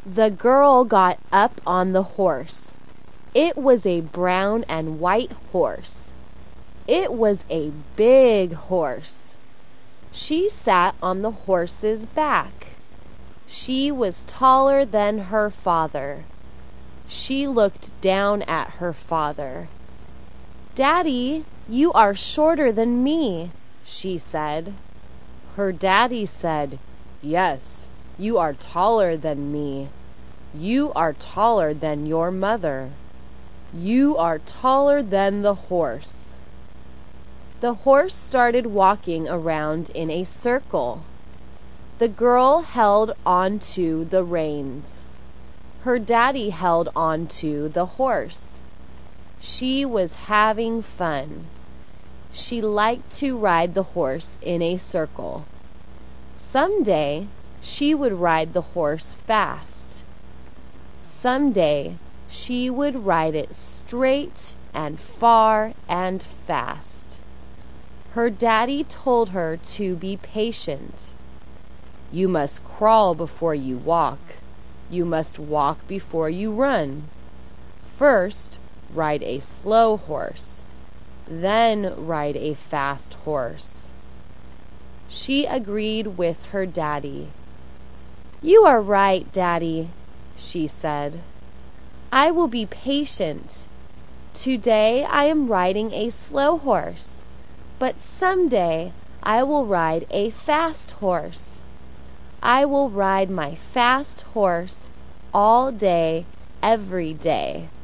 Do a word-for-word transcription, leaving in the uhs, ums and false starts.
The girl got up on the horse. It was a brown and white horse. It was a big horse. She sat on the horse's back. She was taller than her father. She looked down at her father. "Daddy, you are shorter than me," she said. Her daddy said, "Yes, you are taller than me. You are taller than your mother. You are taller than the horse." The horse started walking around in a circle. The girl held on to the reins. Her daddy held on to the horse. She was having fun. She liked to ride the horse in a circle. Someday she would ride the horse fast. Someday she would ride it straight and far and fast. Her daddy told her to be patient. You must crawl before you walk. You must walk before you run. First, ride a slow horse. Then ride a fast horse. She agreed with her daddy. "You are right, Daddy," she said. "I will be patient. Today I am riding a slow horse, but someday I will ride a fast horse. I will ride my fast horse all day, every day."